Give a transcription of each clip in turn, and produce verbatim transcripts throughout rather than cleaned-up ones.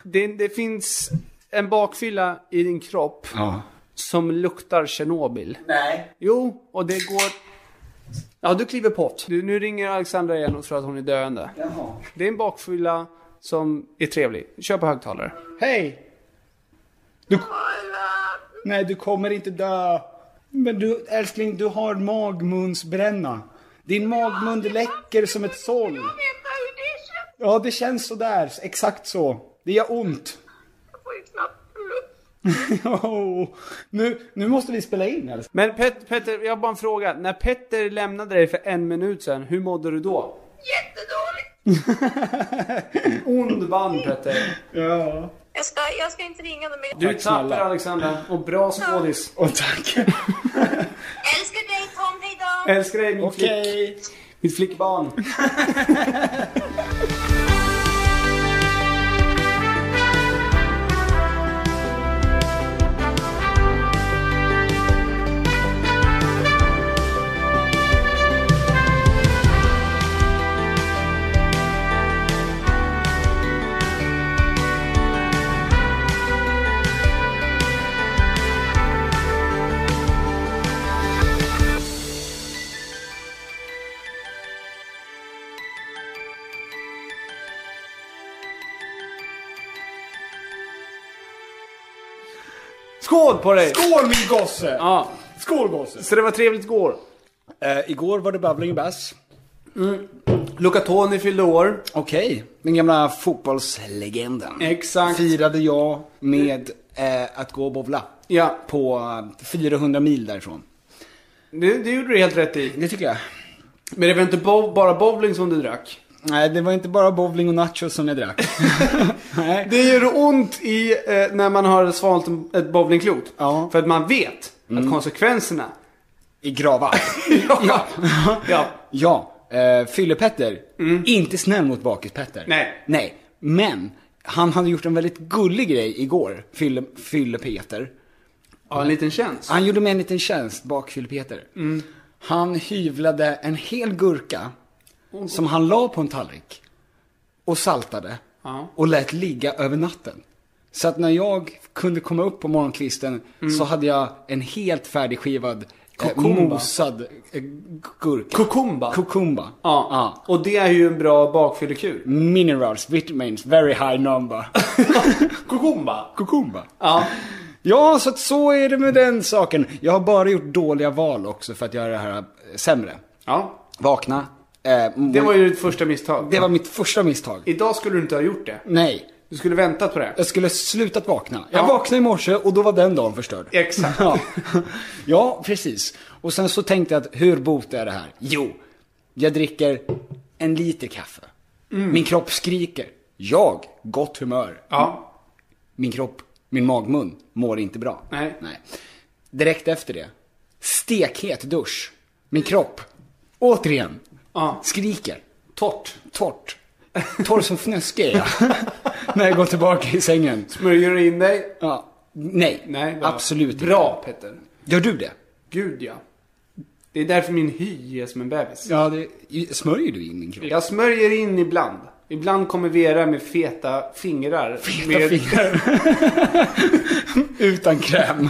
Det, det finns en bakfylla i din kropp ja. som luktar Tjernobyl. Nej. Jo, och det går... Ja, du kliver på. Du, nu ringer Alexandra igen och tror att hon är döende. Jaha. Det är en bakfylla som är trevlig. Kör på högtalare. Hej! Du... Nej, du kommer inte dö. Men du, älskling, du har magmunsbränna. Din magmun läcker som ett såll. Ja, det känns så där. Exakt så. Det gör ont. oh, nu, nu måste vi spela in. Alltså. Men Pet- Petter, jag har bara en fråga. När Petter lämnade dig för en minut sedan, hur mådde du då? Jättedåligt. Ond band, Petter. Ja. Jag ska, jag ska inte ringa dem mer. Du Tack, tappar snälla. Alexandra. Och bra skådis. Och tack. Älskar dig Tom, hejdå. Älskar dig, min Okej. flick. Mitt flickbarn. Skål på dig! Skål min gosse! Ja, Skål gosse! så det var trevligt igår. Eh, igår var det babbling och bass. Luca Toni fyllde år. Okej, den gamla fotbollslegenden. Exakt. Firade jag med eh, att gå och bowla. Ja, På eh, fyrahundra mil därifrån. det, det gjorde du helt rätt i. Det tycker jag. Men det var inte bo- bara bowling som du drack. Nej, det var inte bara bowling och nachos som jag drack. Nej. Det gör ont i eh, när man har svalt en- ett bowlingklot. Ja. För att man vet att konsekvenserna... I grava. ja. ja. Ja, eh, Fylle-Petter. Inte snäll mot bakis-Petter. Nej. Nej, men han hade gjort en väldigt gullig grej igår. Fylle, Fylle-Peter. Ja, en liten tjänst. Han gjorde mig en liten tjänst, bak Fylle-Peter. Han hyvlade en hel gurka som han la på en tallrik och saltade Ja. och lät ligga över natten. Så att när jag kunde komma upp på morgonkvisten så hade jag en helt färdigskivad eh, Kokumba. mosad eh, gurka. Kokumba. Kokumba. Ja. Ja. Och det är ju en bra bakfyllekur. Minerals, vitamins, very high number. Kokumba. Kokumba. Ja. Ja, så att så är det med den saken. Jag har bara gjort dåliga val också för att göra det här eh, sämre. Ja. Vakna. Eh, Det var ju ditt första misstag. det var mitt första misstag. Idag skulle du inte ha gjort det. Nej. Du skulle väntat på det. Jag skulle slutat vakna. Jag Ja. vaknade i morse och då var den dagen förstörd. Exakt. Ja. Ja, precis. Och sen så tänkte jag att hur botar jag det här? Jo, jag dricker en liter kaffe. Min kropp skriker. Jag, gott humör. Ja. Min kropp, min magmun mår inte bra. Nej. Nej. Direkt efter det, stekhet dusch. Min kropp, återigen, Ja. skriker. Torrt. Torrt. Torr som fnöske är jag. När jag går tillbaka i sängen. Smörjer du in dig? Ja. Nej, Nej. bra. absolut Bra, Petter. Gör du det? Gud, ja. Det är därför min hy är som en bebis. Ja, det smörjer du in din kropp. Jag smörjer in ibland. Ibland kommer Vera med feta fingrar. Feta med... fingrar. Utan kräm.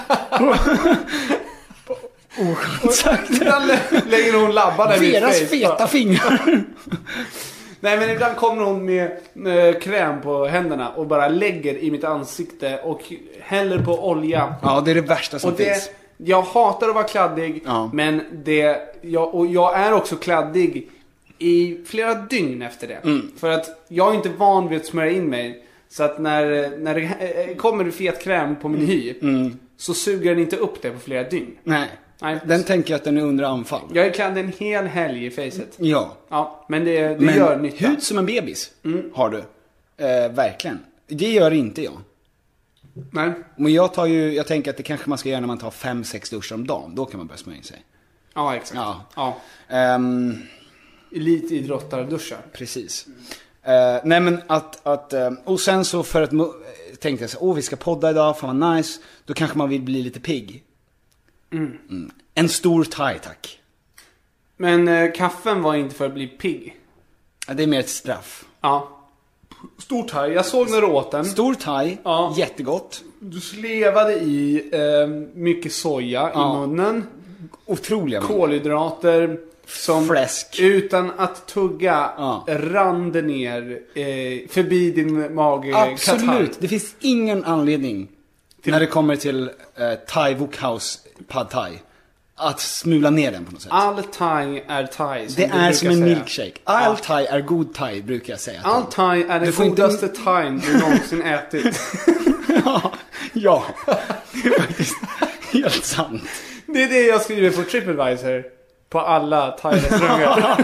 Oskönt sagt. Ibland lä- lägger hon labbar där i mitt Veras face. feta fingrar. Nej, men ibland kommer hon med, med kräm på händerna och bara lägger i mitt ansikte och häller på olja. Ja, det är det värsta som Och det, finns. jag hatar att vara kladdig, Ja. men det, jag, och jag är också kladdig i flera dygn efter det. Mm. För att jag är inte van vid att smörja in mig. Så att när, när det eh, kommer fet kräm på min hy Mm. så suger den inte upp det på flera dygn. Nej. Nej. Den tänker jag att den är under anfall. Jag är klädd en hel helg i facet. Ja. Ja, men det, det Men gör nytta. hud som en bebis har du. Eh, verkligen. Det gör inte jag. Nej. Men jag tar ju, jag tänker att det kanske man ska göra när man tar fem, sex duschar om dagen. Då kan man börja smörja in sig. Ja, exakt. Ja. Ja. Ehm, Elitidrottarduschar. precis. Eh, nej men att, att eh, och sen så för att mo- tänkte jag så, åh vi ska podda idag, fan vad nice. Då kanske man vill bli lite pigg. Mm. En stor thai, tack. Men eh, kaffen var inte för att bli pigg. Ja, det är mer ett straff. Ja. Stor thai. Jag såg när du åt den. Stor thai, Ja. jättegott. Du slevade i eh, mycket soja Ja. i munnen. Otroliga. Kolhydrater. Som Fläsk. utan att tugga Ja. rann det ner eh, förbi din mage. Absolut. katarr. Det finns ingen anledning när det kommer till eh, Thai Wokhouse Pad Thai att smula ner den på något sätt. All thai är thai. Det du är som en brukar säga. milkshake. All thai är god thai, brukar jag säga. All thai är den får inte- godaste thain du någonsin ätit. Ja, ja. Det är faktiskt helt sant. Det är det jag skriver på TripAdvisor. På alla thai-restauranger.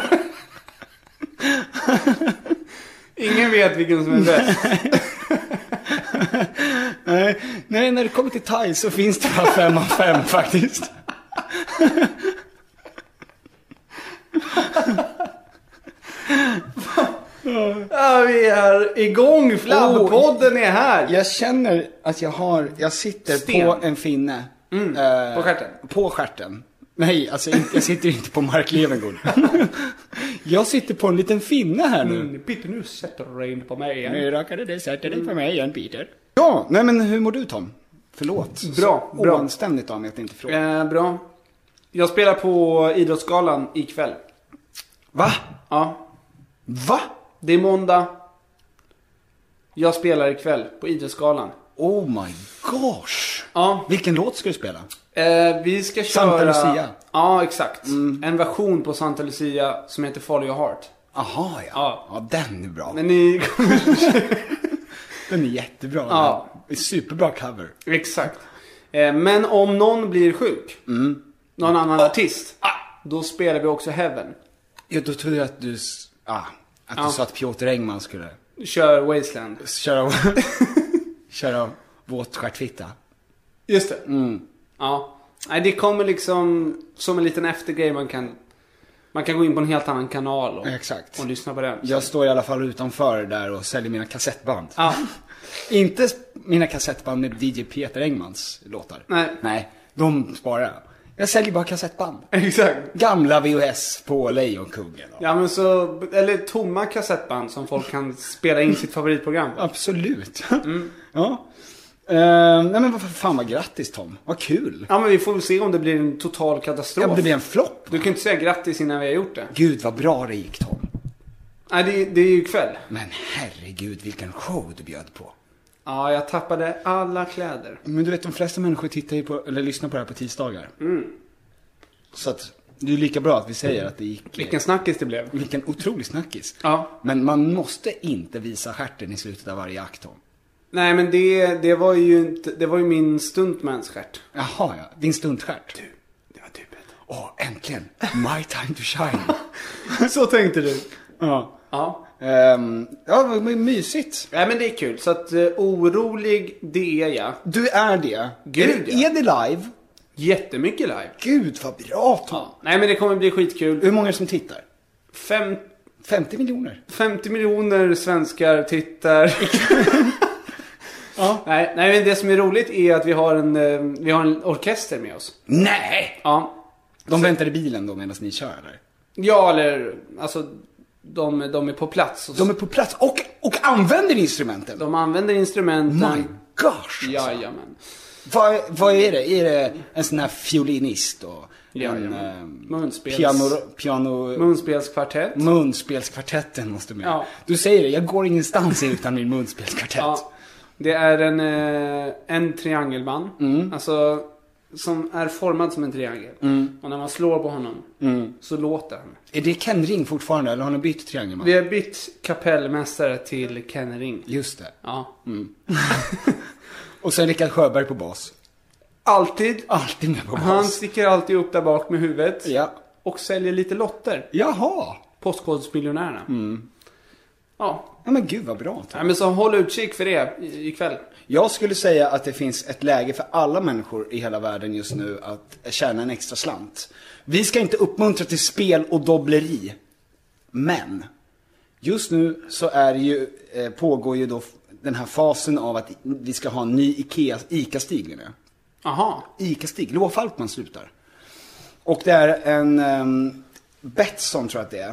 Ingen vet vilken som är bäst. Nej, nej, när det kommer till thai så finns det bara fem av fem faktiskt. Ja, vi är igång. Flabbpodden är här. Jag känner att jag har, jag sitter Sten. på en finne. Mm, på stjärten? På stjärten. Nej, alltså inte, jag sitter inte på Mark Levengood. Jag sitter på en liten finne här nu. Mm, Peter, nu sätter du in på mig igen. Nu råkade det sätta dig på mig igen, Peter. Ja, nej men hur mår du, Tom? Förlåt. Bra, Så bra. oanständigt av mig att inte fråga. Eh, bra. Jag spelar på Idrottsgalan ikväll. Va? Ja, Va? det är måndag. Jag spelar ikväll på Idrottsgalan. Oh my gosh. Ja, Vilken låt ska du spela? eh, vi ska köra... Santa Lucia. Ja, exakt. En version på Santa Lucia som heter Follow Your Heart. Aha, ja. Ja. Ja, den är bra. Men ni kommer... Den är jättebra. Ja. Det är superbra cover. Exakt. Eh, men om någon blir sjuk, någon annan artist, då spelar vi också Heaven. Ja, då trodde jag att du, s- ah, att Ja. du sa att Piotr Engman skulle Kör Wasteland. köra, köra våt stjärtfitta. Just det. Ja. Nej, det kommer liksom som en liten eftergrej. Man kan, man kan gå in på en helt annan kanal och, Exakt. och lyssna på den. Jag står i alla fall utanför där och säljer mina kassettband. Ja. Inte s- mina kassettband med D J Peter Engmans låtar. Nej. Nej, de sparar jag. Jag säljer bara kassettband. Exakt. Gamla V H S på Lejonkungen. Ja, men så, eller tomma kassettband som folk kan spela in sitt favoritprogram. Absolut. Ja. Uh, nej men vad fan, vad grattis Tom. Vad kul. Ja, men vi får väl se om det blir en total katastrof. Ja, men det blir en flopp. Du kan inte säga grattis innan vi har gjort det. Gud vad bra det gick, Tom. Nej, det, det är ju kväll. Men herregud vilken show du bjöd på. Ja, jag tappade alla kläder. Men du vet, de flesta människor tittar ju på, eller lyssnar på det här på tisdagar. Så att det är lika bra att vi säger att det gick. Vilken snackis det blev. Vilken otrolig snackis. Ja. Men man måste inte visa stjärten i slutet av varje akt, Tom. Nej, men det, det var ju inte, det var ju min stuntmans stjärt. Jaha, ja. Din stuntstjärt. Du, det var typ ett. Åh, äntligen. My time to shine. Så tänkte du. Ja. Ja. Um, ja, vad mysigt. Nej, men det är kul. Så att uh, orolig, det är jag. Du är det. Gud, är, det ja. är det live? Jättemycket live. Gud, vad bra, Tom. Ja. Nej, men det kommer bli skitkul. Hur många är det som tittar? Fem, femtio miljoner. femtio miljoner svenskar tittar. Ja. Nej, nej, men det som är roligt är att vi har en, eh, vi har en orkester med oss. Nej! Ja. De väntar i bilen då medan ni kör, eller? Ja, eller alltså de, de är på plats. Och De är på plats och, och använder instrumenten. de använder instrumenten. My gosh! Alltså. Jajamän. Vad, vad är det? Är det en sån här fiolinist och en Jajamän. eh, Munspels- piano, piano Munspelskvartett. munspelskvartetten måste med. Ja. Du säger det, jag går ingenstans utan min munspelskvartett. Ja. Det är en, eh, en triangelband. Mm. Alltså som är formad som en triangel. Och när man slår på honom Mm. så låter han. Är det Ken Ring fortfarande eller har ni bytt triangelman? Vi har bytt kapellmästare till Ken Ring. Just det. Ja. Och sen Rickard Sjöberg på bas. Alltid. Alltid med på bas. Han sticker alltid upp där bak med huvudet. Ja. Och säljer lite lotter. Jaha. Postkodsmiljonärerna. Ja. Ja men gud vad bra. Nej, men så håll utkik för det i- ikväll. Jag skulle säga att det finns ett läge för alla människor i hela världen just nu att tjäna en extra slant. Vi ska inte uppmuntra till spel och dobbleri. Men just nu så är det ju, eh, pågår ju då f- den här fasen av att vi ska ha en ny Ikea, Ica-stig menar jag. Aha. Ica-stig, Loa Falkman slutar. Och det är en um, Betsson tror jag att det är.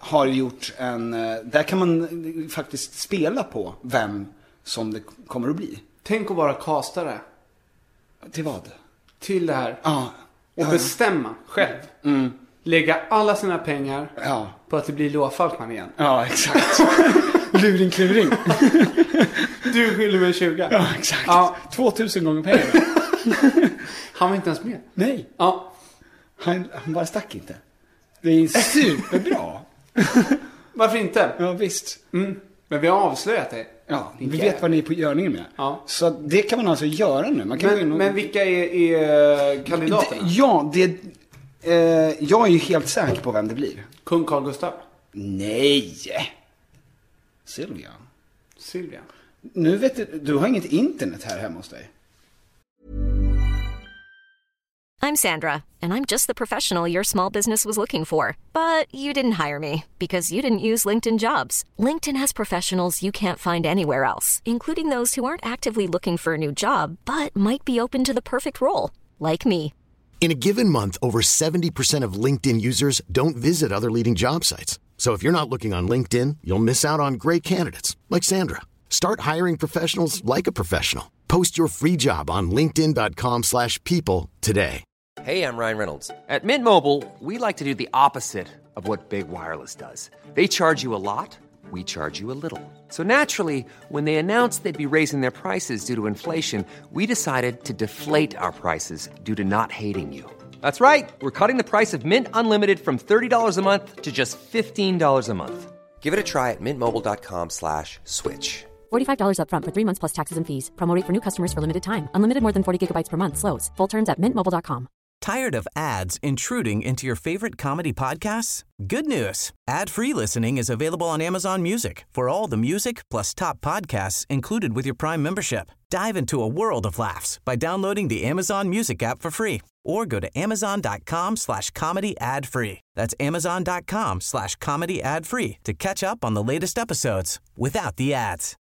har gjort en... Där kan man faktiskt spela på vem som det kommer att bli. Tänk att vara castare. Till vad? Till det här. Ja. Och ja. bestämma själv. Mm. Lägga alla sina pengar ja. på att det blir Loa Falkman igen. Ja, exakt. Luring, kluring. Du skyller mig tjugo. Ja, exakt. Ja. tvåtusen gånger pengar. Han var inte ens med. Nej. Ja. Han, han bara stack inte. Det är superbra. Varför inte? Ja, visst. Mm. Men vi har avslöjat det. Ja, vi vet vad ni är på görningen med. Ja. Så det kan man alltså göra nu. Man kan men, och... men vilka är, är kandidaterna? Det, ja, det... Eh, jag är ju helt säker på vem det blir. Kung Carl Gustaf? Nej! Silvia. Silvia. Nu vet du, du har inget internet här hemma hos dig. I'm Sandra, and I'm just the professional your small business was looking for. But you didn't hire me because you didn't use LinkedIn Jobs. LinkedIn has professionals you can't find anywhere else, including those who aren't actively looking for a new job, but might be open to the perfect role, like me. In a given month, over seventy percent of LinkedIn users don't visit other leading job sites. So if you're not looking on LinkedIn, you'll miss out on great candidates like Sandra. Start hiring professionals like a professional. Post your free job on linkedin dot com slash people today. Hey, I'm Ryan Reynolds. At Mint Mobile, we like to do the opposite of what Big Wireless does. They charge you a lot, we charge you a little. So naturally, when they announced they'd be raising their prices due to inflation, we decided to deflate our prices due to not hating you. That's right. We're cutting the price of Mint Unlimited from thirty dollars a month to just fifteen dollars a month. Give it a try at mintmobile.com slash switch. forty-five dollars up front for three months plus taxes and fees. Promo rate for new customers for limited time. Unlimited more than forty gigabytes per month slows. Full terms at mint mobile dot com. Tired of ads intruding into your favorite comedy podcasts? Good news. Ad-free listening is available on Amazon Music for all the music plus top podcasts included with your Prime membership. Dive into a world of laughs by downloading the Amazon Music app for free or go to amazon.com slash comedy ad free. That's amazon.com slash comedy ad free to catch up on the latest episodes without the ads.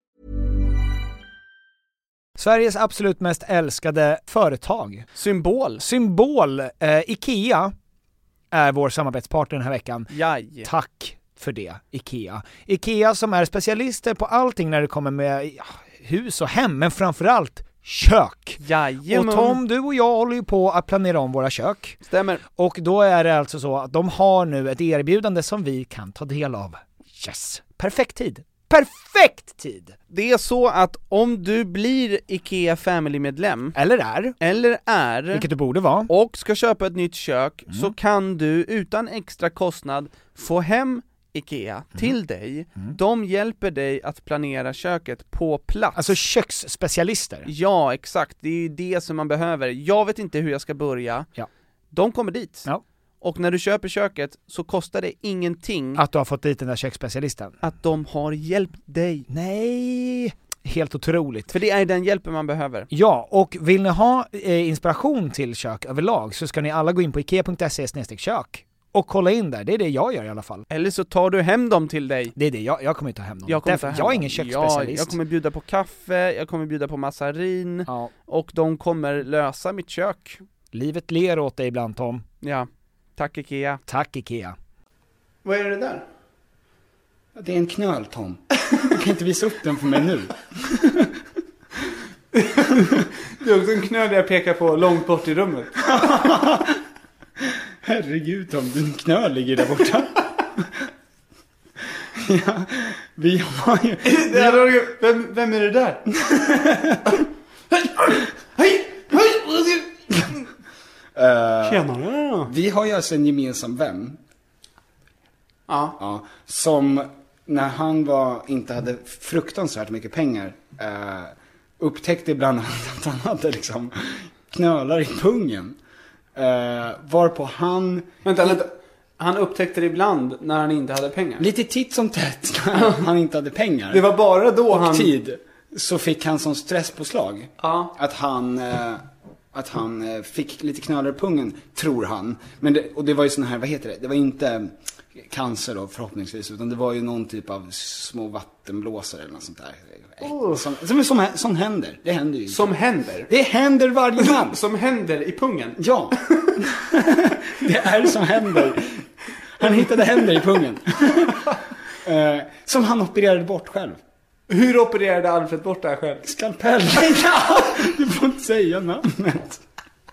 Sveriges absolut mest älskade företag. Symbol. Symbol. Eh, Ikea är vår samarbetspartner den här veckan. Jaj. Tack för det, Ikea. Ikea som är specialister på allting när det kommer med ja, hus och hem, men framförallt kök. Jajamän. Och Tom, du och jag håller ju på att planera om våra kök. Stämmer. Och då är det alltså så att de har nu ett erbjudande som vi kan ta del av. Yes. Perfekt tid. Perfekt tid! Det är så att om du blir Ikea Family-medlem Eller är Eller är Vilket du borde vara Och ska köpa ett nytt kök mm. så kan du utan extra kostnad få hem Ikea mm. till dig. Mm. De hjälper dig att planera köket på plats. Alltså köksspecialister. Ja, exakt. Det är ju det som man behöver. Jag vet inte hur jag ska börja. Ja. De kommer dit. Ja. Och när du köper köket så kostar det ingenting. Att du har fått dit den där köksspecialisten. Att de har hjälpt dig. Nej, helt otroligt. För det är den hjälpen man behöver. Ja, och vill ni ha eh, inspiration till kök överlag så ska ni alla gå in på ikea punkt se slash kök och kolla in där. Det är det jag gör i alla fall. Eller så tar du hem dem till dig. Det är det, jag, jag kommer ta hem dem. Jag, kommer Därför, ta hem jag är dem. ingen köksspecialist. Ja, jag kommer bjuda på kaffe, jag kommer bjuda på massarin. Ja. Och de kommer lösa mitt kök. Livet ler åt dig ibland, Tom. Ja. Tack Ikea. Tack Ikea. Vad är det där? Det är en knöl, Tom. Du kan inte visa upp den för mig nu. Det är också en knöl jag pekar på långt bort i rummet. Herregud, Tom. Din knöl ligger där borta. Ja, vi har ju... Vi har... Vem, vem är det där? Hej! Hej! Uh, Tjena. Vi har ju alltså en gemensam vän. Ja. Ja. Som när han var, inte hade fruktansvärt mycket pengar uh, upptäckte ibland att han hade liksom knölar i pungen. Uh, varpå han... Vänta, vänta. Han upptäckte det ibland när han inte hade pengar. Lite titt som tätt när han inte hade pengar. Det var bara då och han... tid. Så fick han som stresspåslag. Ja. Att han... Uh, Att han fick lite knölar i pungen, tror han. Men det, och det var ju sån här, vad heter det? Det var inte cancer då, förhoppningsvis. Utan det var ju någon typ av små vattenblåsare eller något sånt där. Oh. Som, som, som, som händer. Det händer ju. Som händer? Det händer varje man. Som händer i pungen? Ja. Det är som händer. Han hittade händer i pungen. eh, som han opererade bort själv. Hur opererade Alfred bort det här själv? Skalpell. Ja, du får inte säga namnet.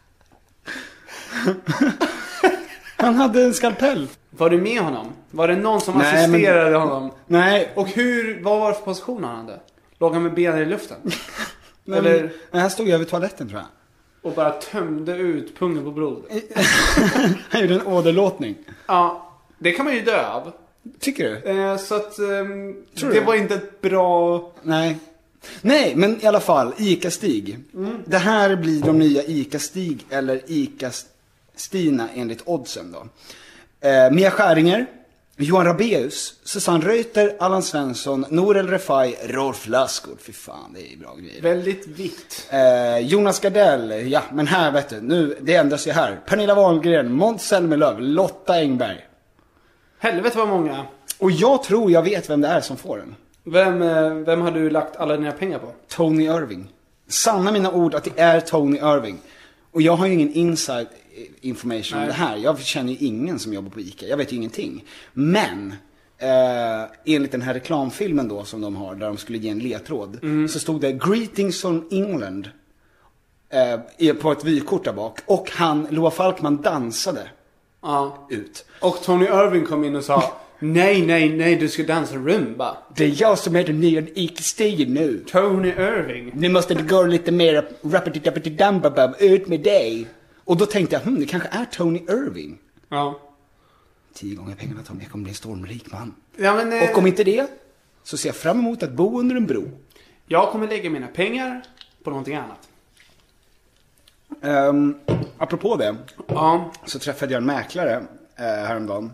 Han hade en skalpell. Var du med honom? Var det någon som Nej, assisterade men... honom? Nej. Och hur, vad var det för position han hade? Låg han med benen i luften? Nej, Eller... men, nej, han stod över toaletten tror jag. Och bara tömde ut pungen på blod. Han gjorde en åderlåtning. Ja, det kan man ju dö av. Tycker du? Eh, så att ehm, Tror det du? var inte ett bra... Nej. Nej, men i alla fall, Ica-Stig. Mm. Det här blir de nya Ica-Stig eller Ica-Stina enligt oddsen då. Eh, Mia Skäringer, Johan Rabaeus, Susanne Reuter, Allan Svensson, Nour El Refai, Rolf Lassgård. Fy fan, det är bra grejer. Väldigt vitt. Eh, Jonas Gardell, ja men här vet du, nu, det ändras ju här. Pernilla Wahlgren, Måns Zelmerlöw, Lotta Engberg. Helvete vad många. Och jag tror jag vet vem det är som får den. Vem, eh, vem har du lagt alla dina pengar på? Tony Irving. Sanna mina ord att det är Tony Irving. Och jag har ju ingen inside information om det här. Jag känner ju ingen som jobbar på Ica. Jag vet ju ingenting. Men eh, enligt den här reklamfilmen då som de har, där de skulle ge en ledtråd, mm. så stod det Greetings from England eh, på ett vykort där bak. Och han, Loa Falkman, dansade ja. ut. Och Tony Irving kom in och sa nej, nej, nej, du ska dansa rumba. Det är jag som är den nya Ica-stigen nu. Tony Irving. Nu måste det gå lite mer rappity-dappity-dambabab, ut med dig. Och då tänkte jag, hm, det kanske är Tony Irving. Ja. Tio gånger pengarna, Tom, jag kommer bli en stormrik man. Ja, men, eh... Och om inte det, så ser jag fram emot att bo under en bro. Jag kommer lägga mina pengar på någonting annat. Um, apropå det, ja. så träffade jag en mäklare eh, häromdagen.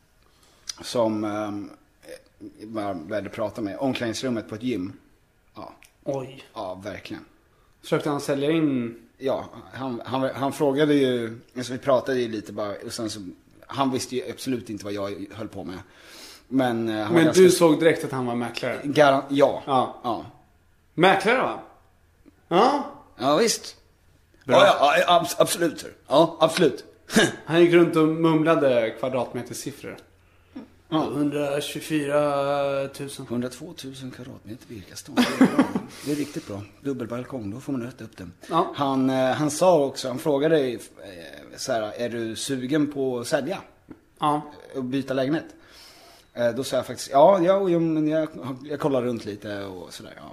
Som um, bara började prata med omklädningsrummet på ett gym. Ja. Oj. Ja, verkligen. Försökte han sälja in? Ja, han, han, han frågade ju, alltså vi pratade ju lite bara, och sen så, han visste ju absolut inte vad jag höll på med. Men, uh, han Men ganska... du såg direkt att han var mäklare? Garan... Ja. ja. Ja. Mäklare va? Ja. Ja, visst. Ja, ja, ja, absolut. Ja, absolut. Han gick runt och mumlade kvadratmetersiffror. Ja. hundratjugofyra tusen. hundratvå tusen kvadratmeter virkastånd. Det är riktigt bra. Dubbelbalkong, då får man rätta upp den. Ja. Han, han sa också, han frågade så här, är du sugen på att sälja? Ja. Och byta lägenhet? Då sa jag faktiskt, ja, ja men jag, jag kollar runt lite och sådär, ja.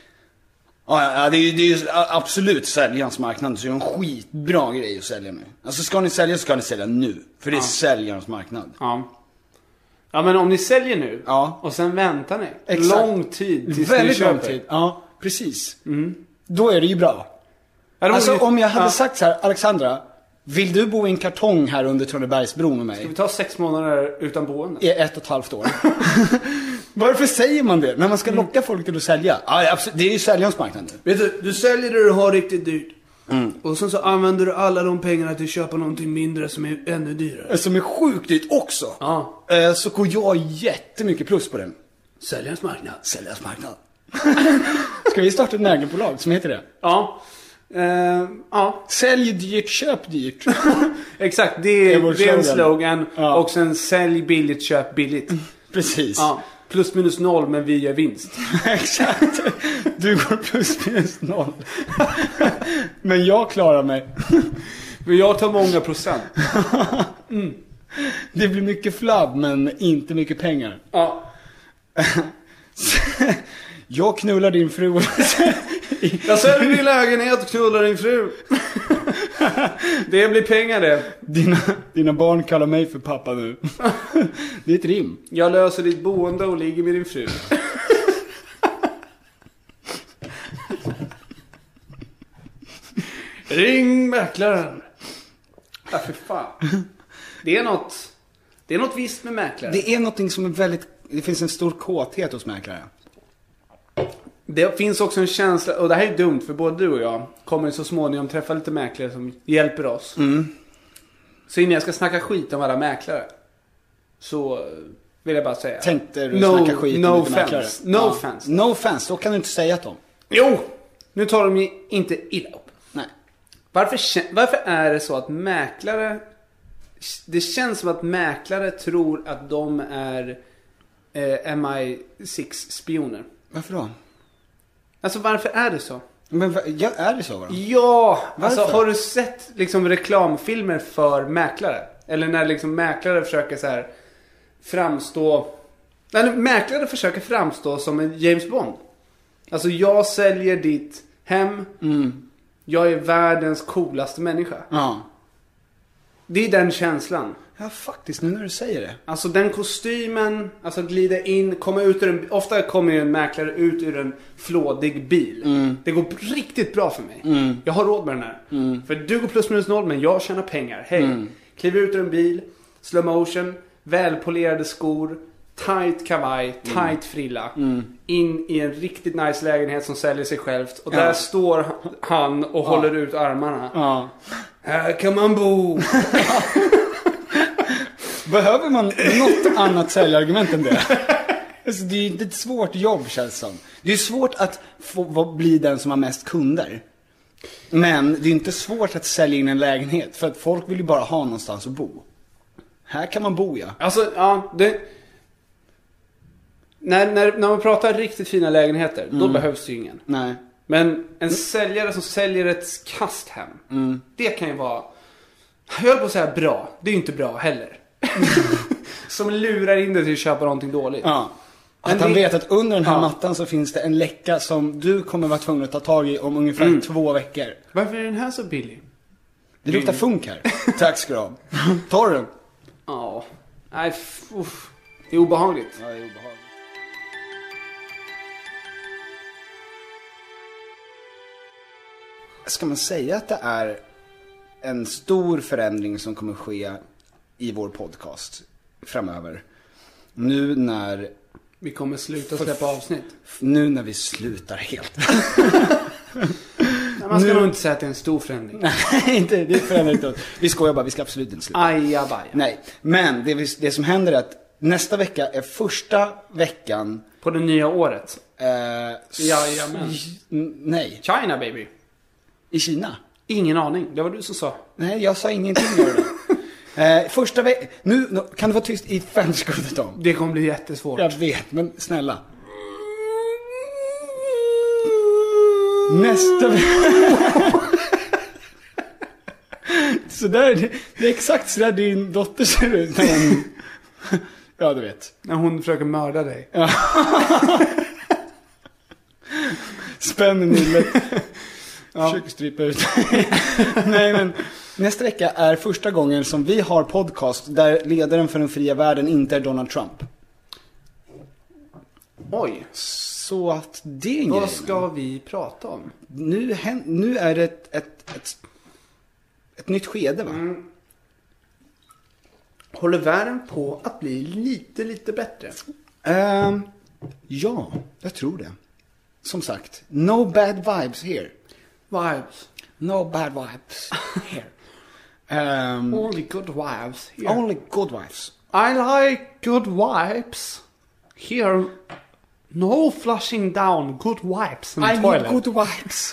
Ja, det är ju det är absolut säljarens marknad, så det är en skitbra grej att sälja nu. Alltså ska ni sälja så ska ni sälja nu, för det är ja. säljarens marknad. Ja. Ja, men om ni säljer nu ja. och sen väntar ni exakt. lång tid tills väldigt ni köper. Lång tid. Ja, precis. Mm. Då är det ju bra. Ja, alltså ju... om jag hade ja. sagt så här, Alexandra, vill du bo i en kartong här under Tranebergsbron med mig? Ska vi ta sex månader utan boende? I ett och ett halvt år. Varför säger man det? När man ska locka folk till att sälja. Ja, absolut. Det är ju säljarens marknad nu. Vet du, du säljer det du har riktigt dyrt. Mm. Och sen så använder du alla de pengarna till att köpa någonting mindre som är ännu dyrare. Som är sjukt dyrt också. Ja. Så går jag jättemycket plus på den. Säljarens marknad. Säljarens marknad. Ska vi starta ett nägelbolag som heter det? Ja. Uh, ja. Sälj dyrt, köp dyrt. Exakt, det är, det är, det är en slogan. Ja. Och sen sälj billigt, köp billigt. Precis. Ja. Plus minus noll, men vi gör vinst. Exakt. Du går plus minus noll. Men jag klarar mig. Men jag tar många procent. Mm. Det blir mycket flabb, men inte mycket pengar. Ja. Jag knullar din fru. Jag säljer din lägenhet och knullar din fru. Det blir pengar det. Dina, dina barn kallar mig för pappa nu. Det är ett rim. Jag löser ditt boende och ligger med din fru. Ring mäklaren. Ja, för fan. Det är något Det är något visst med mäklare. Det är någonting som är väldigt, det finns en stor kåthet hos mäklare. Det finns också en känsla, och det här är dumt för både du och jag kommer så småningom träffa lite mäklare som hjälper oss. Mm. Så innan jag ska snacka skit om alla mäklare så vill jag bara säga, tänkte du no, snacka skit no om lite mäklare? No ja. offense. No offense, då kan du inte säga att de. Jo, nu tar de ju inte illa upp. Nej. Varför, varför är det så att mäklare det känns som att mäklare tror att de är eh, M I sex spioner. Varför då? Alltså varför är det så? Men ja, är det så? Då? Ja, varför? Alltså har du sett liksom reklamfilmer för mäklare? Eller när liksom mäklare försöker så här framstå... Nej, mäklare försöker framstå som en James Bond. Alltså jag säljer ditt hem. Mm. Jag är världens coolaste människa. Ja. Det är den känslan. Ja, faktiskt, nu när du säger det. Alltså den kostymen, alltså glida in, komma ut ur en... Ofta kommer ju en mäklare ut ur en flådig bil. Mm. Det går riktigt bra för mig. Mm. Jag har råd med den här. Mm. För du går plus minus noll, men jag tjänar pengar. Hej. Mm. Kliv ut ur en bil, slow motion, välpolerade skor, tight kavaj, tight mm. frilla. Mm. In i en riktigt nice lägenhet som säljer sig självt. Och ja. där står han och ja. håller ut armarna. Ja. Här kan man bo. Behöver man något annat säljargument än det? Alltså, det är ju inte ett svårt jobb, känns som. Det är svårt att få bli den som har mest kunder. Men det är inte svårt att sälja in en lägenhet. För att folk vill ju bara ha någonstans att bo. Här kan man bo, ja. Alltså, ja, det... När, när, när man pratar riktigt fina lägenheter, mm. då behövs det ju ingen. Nej. Men en mm. säljare som säljer ett kasthem, mm. det kan ju vara... Jag höll på att säga bra. Det är ju inte bra heller. Som lurar in dig till att köpa någonting dåligt. Ja. Att Men han det... vet att under den här ja. mattan så finns det en läcka som du kommer vara tvungen att ta tag i om ungefär mm. två veckor. Varför är den här så billig? Det luktar funk här. Tack ska du ha. Tar du? Ja. Nej, uff. Det är obehagligt. Ja, det är obehagligt. Ska man säga att det är en stor förändring som kommer ske i vår podcast framöver? Nu när vi kommer sluta släppa avsnitt. Nu när vi slutar helt. Nej, man ska nu... nog inte säga att det är en stor förändring. Nej, inte, det förändrar inte. Vi skojar bara, vi ska absolut inte sluta. Ajabaja. Nej, men det, det som händer är att nästa vecka är första veckan på det nya året. Eh, Jajamän. Nej. China, baby. I Kina? Ingen aning, det var du som sa. Nej, jag sa ingenting om det. eh, Första veckan. Nu kan du vara tyst i fem sekunder, Tom. Det kommer bli jättesvårt. Jag vet, men snälla. Nästa vecka. Så där, det, det är exakt så där din dotter ser ut när hon... Ja, du vet. När hon försöker mörda dig. Ja. Spänn nyllet. Ja. Försöker strypa ut. Nej, men nästa vecka är första gången som vi har podcast där ledaren för den fria världen inte är Donald Trump. Oj. Så att det är vad grejen. ska vi prata om? Nu, nu är det ett, ett, ett, ett nytt skede, va? Mm. Håller världen på att bli lite, lite bättre? Uh, ja, jag tror det. Som sagt, no bad vibes here. Vibes. No bad vibes here. Um, only good vibes here. Only good vibes. I like good vibes here. No flushing down, good vibes in the I toilet. need good vibes.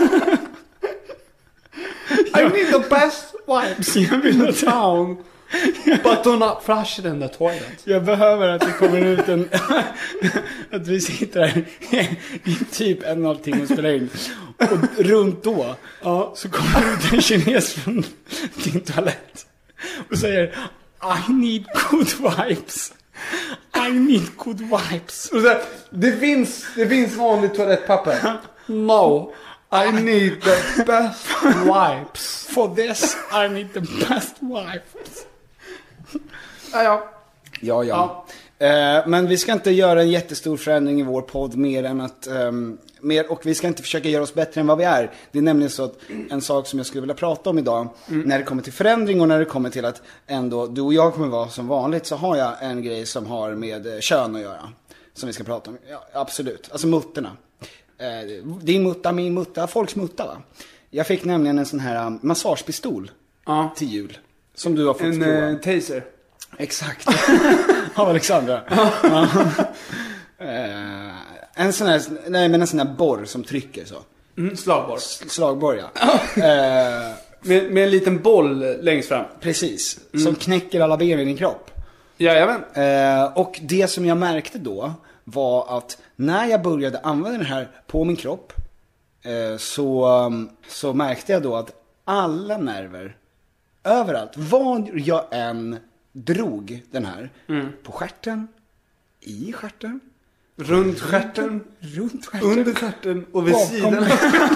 I need the best vibes in the town. But do not flush it in the toilet. Jag behöver att det kommer ut en... att vi sitter här i typ en och en halv timme och spelar in. Och runt då ja, så kommer det ut en kines från din toalett och säger I need good vibes. I need good vibes. Och så, det finns det finns vanligt toalettpapper. No, I need the best wipes. For this I need the best wipes. Ja, ja. Ja, ja. ja. Eh, men vi ska inte göra en jättestor förändring i vår podd mer än att... Um, mer, och vi ska inte försöka göra oss bättre än vad vi är. Det är nämligen så att en sak som jag skulle vilja prata om idag, mm. när det kommer till förändring och när det kommer till att ändå du och jag kommer vara som vanligt, så har jag en grej som har med kön att göra. Som vi ska prata om. Ja, absolut. Alltså mutterna. Eh, din mutta, min mutta, folks mutta, va? Jag fick nämligen en sån här um, massagepistol ja. till jul. Som du har fått en uh, taser. Exakt. Av Alexandra. Ja. uh, en sån här, nej men en sån här borr som trycker så. Mm, slagborr. Slagborr, ja. uh, Med, med en liten boll längst fram. Precis, mm. som knäcker alla ben i din kropp. Jajamän. Eh, och det som jag märkte då var att när jag började använda den här på min kropp eh, så, så märkte jag då att alla nerver överallt, vad jag än drog den här, mm. på stjärten, i stjärten, runt stjärten, runt stjärten, under stjärten och vid sidan.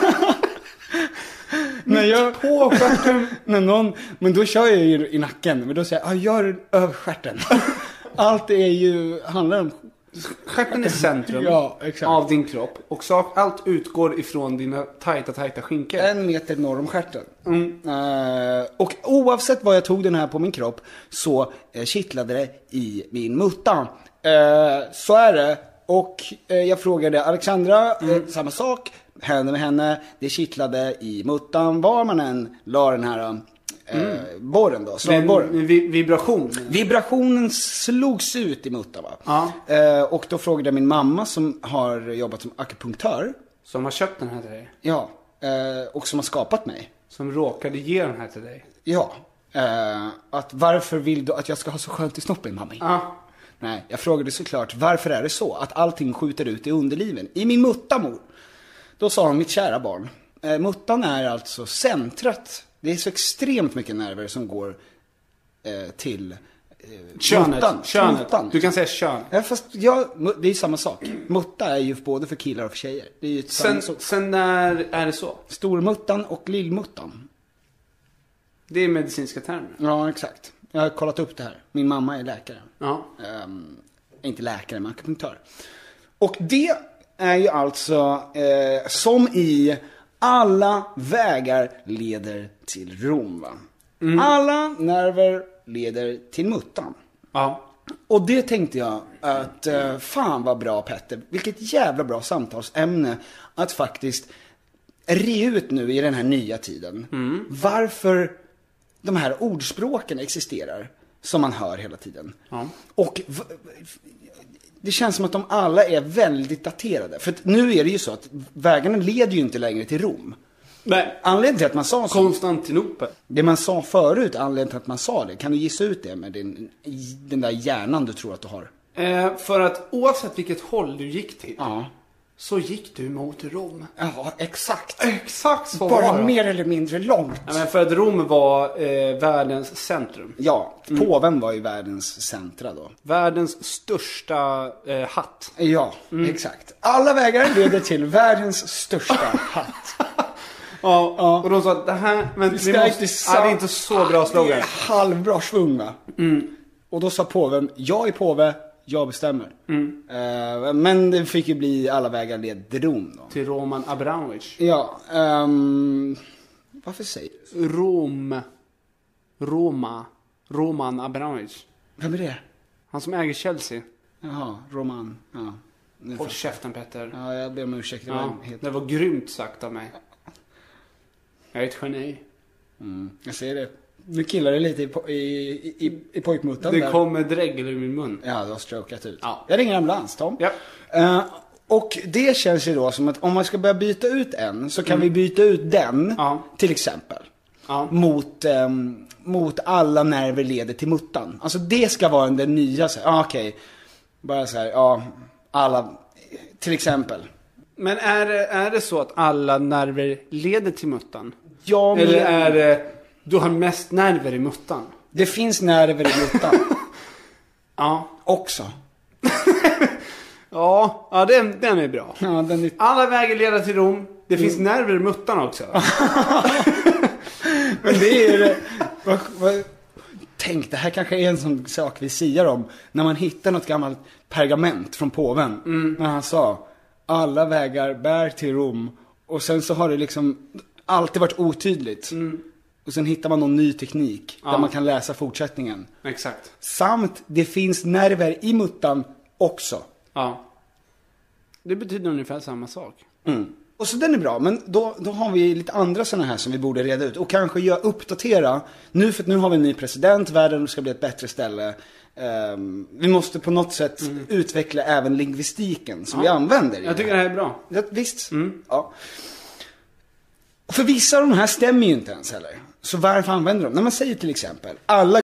när jag på stjärten, när någon, men då kör jag ju i nacken, men då säger jag, ah, gör det över stjärten. Allt är ju, handlar om stjärten är centrum ja, exakt. av din kropp. Och sak, allt utgår ifrån dina tajta, tajta skinkor. En meter norr om stjärten. Mm. Uh, och oavsett vad jag tog den här på min kropp så uh, kittlade det i min mutta. Uh, så är det. Och uh, jag frågade Alexandra, mm. uh, samma sak. Hände med henne. Det kittlade i muttan var man än la den här... Uh, Mm. borren då, slagborren. Vibration. Vibrationen slogs ut i mutta va. Ja. Eh, och då frågade min mamma som har jobbat som akupunktör. Som har köpt den här till dig. Ja, eh, och som har skapat mig. Som råkade ge den här till dig. Ja, eh, att varför vill du att jag ska ha så skönt i snoppen, mamma? Ja. Nej, jag frågade såklart, varför är det så att allting skjuter ut i underliven? I min mutta, mor. Då sa hon, mitt kära barn, eh, muttan är alltså centrat. Det är så extremt mycket nerver som går eh, till eh, könet. Muttan. Könet. Muttan. Du kan säga kön. Ja, fast jag, det är samma sak. Mutta är ju både för killar och för tjejer. Det är ju sen, sen när är det så? Stormuttan och lillmuttan. Det är medicinska termer. Ja, exakt. Jag har kollat upp det här. Min mamma är läkare. Ja. Um, inte läkare, men akupunktör. Och det är ju alltså eh, som i... Alla vägar leder till Rom, va? Mm. Alla nerver leder till muttan. Ja. Och det tänkte jag att, eh, fan vad bra Petter. Vilket jävla bra samtalsämne att faktiskt re ut nu i den här nya tiden. Mm. Varför de här ordspråken existerar som man hör hela tiden. Ja. Och... V- det känns som att de alla är väldigt daterade. För att nu är det ju så att vägarna leder ju inte längre till Rom. Nej. Anledningen till att man sa så. Konstantinopel. Det man sa förut, anledningen till att man sa det. Kan du gissa ut det med din, den där hjärnan du tror att du har? Eh, för att oavsett vilket håll du gick till. Ja. Så gick du mot Rom. Ja, exakt. Exakt så bara var det. Mer eller mindre långt. Ja, men för att Rom var eh, världens centrum. Ja, mm. påven var ju världens centra då. Världens största eh, hatt. Ja, mm. exakt. Alla vägar leder till världens största hatt. Ja, ja, och de sa att det här... Men vi ska måste, inte sa- ja, det är inte så bra slogan. Det är halvbra svung, va? Mm. Och då sa påven, jag är påve, jag bestämmer. Mm. Uh, men det fick ju bli alla vägar led till Rom då. Till Roman Abramovich. Ja, um, varför säger du? Rom. Roma. Roman Abramovich. Vem är det? Han som äger Chelsea. Jaha, Roman. Ja. Håll käften, Petter. Ja, jag ber om ursäkt. Det, ja, var helt... det var grymt sagt av mig. Jag är ett geni. Mm, jag ser det. Nu killar det lite i, i, i, i pojkmuttan. Det där. kommer dregel ur min mun. Ja, du har strokat ut. Ja. Jag ringer ambulans, Tom. Ja. Uh, och det känns ju då som att om man ska börja byta ut en så kan mm. vi byta ut den, ja. till exempel. Ja. Mot, um, mot alla nerver leder till muttan. Alltså det ska vara den nya. Ja, ah, okej. Okay. Bara så här, ja, alla, till exempel. Men är det, är det så att alla nerver leder till muttan? Ja, men... Eller är det, du har mest nerver i muttan? Det finns nerver i muttan. Ja. Också. ja, ja den, den är bra. Ja, den är... Alla vägar leder till Rom. Det mm. finns nerver i muttan också. Men det är det. Vad, vad, tänk, det här kanske är en sån sak vi siar om. När man hittar något gammalt pergament från påven. Mm. När han sa, alla vägar bär till Rom. Och sen så har det liksom alltid varit otydligt. Mm. Och sen hittar man någon ny teknik. Ja. Där man kan läsa fortsättningen. Exakt. Samt, det finns nerver i muttan också. Ja. Det betyder ungefär samma sak. Mm. Och så den är bra, men då, då har vi lite andra sådana här som vi borde reda ut. Och kanske göra uppdatera. Nu för att nu har vi en ny president, världen ska bli ett bättre ställe. Um, vi måste på något sätt mm. utveckla även lingvistiken som ja. vi använder. Jag tycker det här är bra. Ja, visst. Mm. Ja. Och för vissa av de här stämmer ju inte ens heller. Så varför använder de? När man säger till exempel, alla...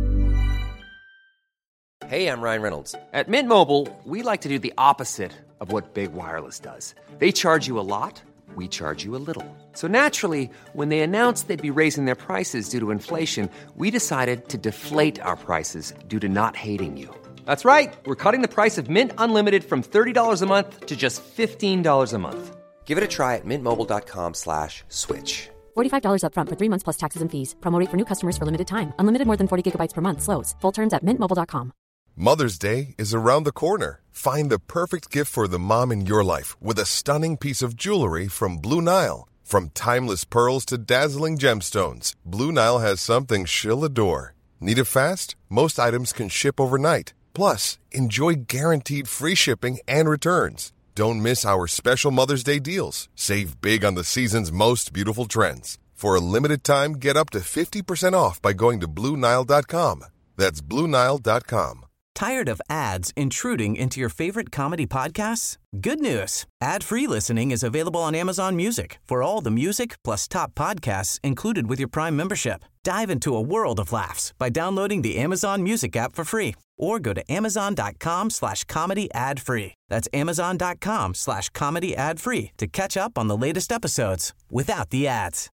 Hey, I'm Ryan Reynolds. At Mint Mobile, we like to do the opposite of what Big Wireless does. They charge you a lot, we charge you a little. So naturally, when they announced they'd be raising their prices due to inflation, we decided to deflate our prices due to not hating you. That's right. We're cutting the price of Mint Unlimited from thirty dollars a month to just fifteen dollars a month. Give it a try at mintmobile.com slash switch. forty-five dollars up front for three months plus taxes and fees. Promo rate for new customers for limited time. Unlimited more than forty gigabytes per month slows. Full terms at mint mobile dot com. Mother's Day is around the corner. Find the perfect gift for the mom in your life with a stunning piece of jewelry from Blue Nile. From timeless pearls to dazzling gemstones, Blue Nile has something she'll adore. Need it fast? Most items can ship overnight. Plus, enjoy guaranteed free shipping and returns. Don't miss our special Mother's Day deals. Save big on the season's most beautiful trends. For a limited time, get up to fifty percent off by going to blue nile dot com. That's blue nile dot com. Tired of ads intruding into your favorite comedy podcasts? Good news. Ad-free listening is available on Amazon Music for all the music plus top podcasts included with your Prime membership. Dive into a world of laughs by downloading the Amazon Music app for free or go to amazon.com slash comedy ad free. That's amazon.com slash comedy ad free to catch up on the latest episodes without the ads.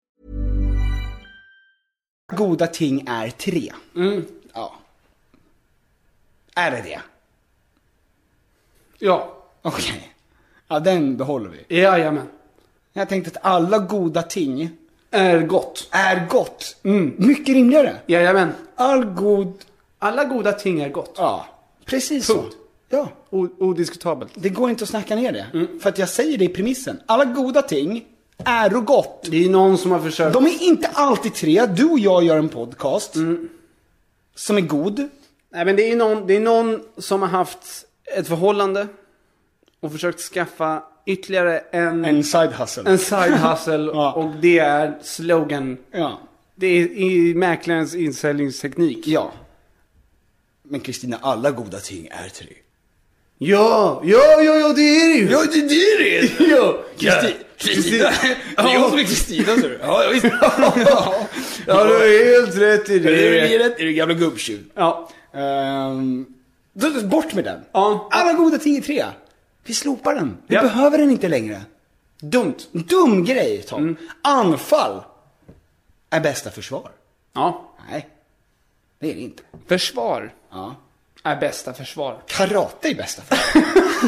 Goda ting är tre. Mm. Ja. Är det det? Ja. Okej. Okay. Ja, den behåller vi. Jajamän. Jag tänkte att alla goda ting är gott. Är gott. Mm. Mycket rimligare. Jajamän. All god... Alla goda ting är gott. Ja, precis Punkt. Så. Ja. O- odiskutabelt. Det går inte att snacka ner det. Mm. För att jag säger det i premissen. Alla goda ting är och gott. Det är någon som har försökt. De är inte alltid tre. Du och jag gör en podcast. Mm. Som är god. Nej, men det är, någon, det är någon som har haft ett förhållande och försökt skaffa ytterligare en... En side hustle. En side hustle. Ja. Och det är slogan. Ja. Det är i mäklarens insäljningsteknik. Ja. Men Kristina, alla goda ting är tre. Ja, ja, ja, ja, det är det ju. Ja, det är det. Ja, Kristina. Kristina. Det är jag som är Kristina, så du. Ja, jag visste. Ja, du är helt rätt i det. Det är rätt i det gamla gubbtjuv. Ja. Um, då, bort med den. Ja. Alla goda ting är tre. Vi slopar den. Vi ja. behöver den inte längre. Dumt. Dum grej, Tom. Mm. Anfall är bästa försvar. Ja. Nej, det är det inte. Försvar ja. är bästa försvar. Karate är bästa försvar.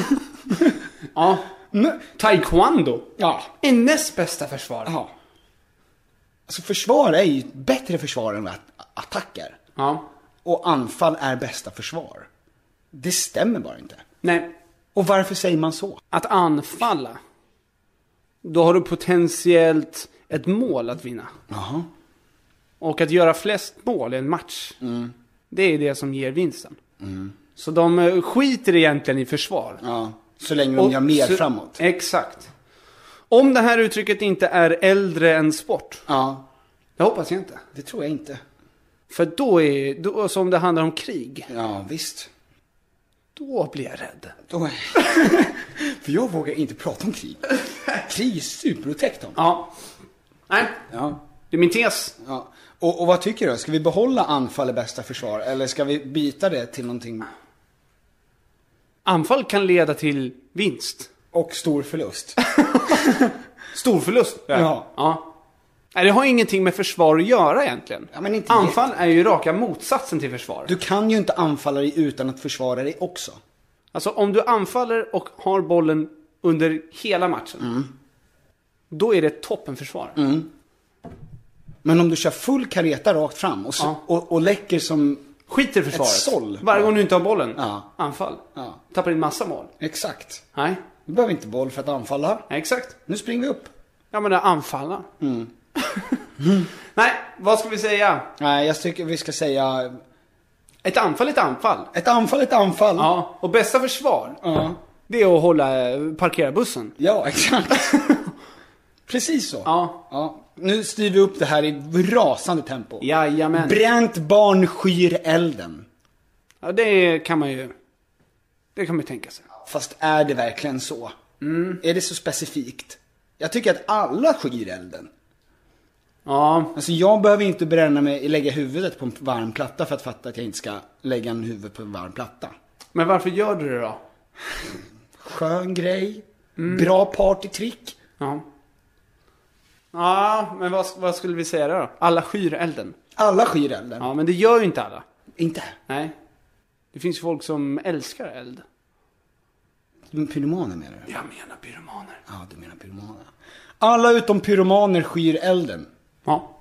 Ja. Men, taekwondo ja. är näst bästa försvar. Ja. Alltså försvar är ju bättre försvar än attacker. Ja. Och anfall är bästa försvar. Det stämmer bara inte. Nej. Och varför säger man så? Att anfalla, då har du potentiellt ett mål att vinna. Jaha. Och att göra flest mål i en match, mm. det är det som ger vinsten. Mm. Så de skiter egentligen i försvar. Ja, så länge de och, gör mer så, framåt. Exakt. Om det här uttrycket inte är äldre än sport. Ja. Det hoppas jag inte. Det tror jag inte. För då är, då, som det handlar om krig. Ja, visst. Då blir jag rädd. Då är... För jag vågar inte prata om krig. Krig är superotäckt om. Ja. Nej. Ja. Det är min tes. Ja. Och, och vad tycker du? Ska vi behålla anfall i bästa försvar? Eller ska vi byta det till någonting? Anfall kan leda till vinst. Och stor förlust. Stor förlust? Ja. Ja. Ja. Nej, det har ingenting med försvar att göra egentligen. Ja, men inte anfall jätte... är ju raka motsatsen till försvar. Du kan ju inte anfalla dig utan att försvara dig också. Alltså om du anfaller och har bollen under hela matchen. Mm. Då är det ett toppenförsvar. Mm. Men om du kör full kareta rakt fram och, ja. och, och läcker som skiter i försvaret. Ett såll. Varje gång du inte har bollen. Ja. Anfall. Ja. Tappar in massa mål. Exakt. Nej. Du behöver inte boll för att anfalla. Nej, exakt. Nu springer vi upp. Ja, men det är anfalla. Mm. Nej, vad ska vi säga? Nej, jag tycker vi ska säga... Ett anfall, ett anfall. Ett anfall, ett anfall. Ja, och bästa försvar. Ja. Det är att hålla, parkera bussen. Ja, exakt. Precis så. Ja. Ja. Nu styr vi upp det här i rasande tempo. Jajamän. Bränt barn skyr elden. Ja, det kan man ju... Det kan man ju tänka sig. Fast är det verkligen så? Mm. Är det så specifikt? Jag tycker att alla skyr elden. Ja. Alltså jag behöver inte bränna mig, lägga huvudet på en varm platta för att fatta att jag inte ska lägga en huvud på en varm platta. Men varför gör du det då? Skön grej. Mm. Bra partytrick. Ja. Ja, men vad, vad skulle vi säga då? Alla skyr elden. Alla skyr elden. Ja, men det gör ju inte alla. Inte? Nej. Det finns ju folk som älskar eld. Pyromaner menar du? Jag menar pyromaner. Ja, du menar pyromaner. Alla utom pyromaner skyr elden. Ja.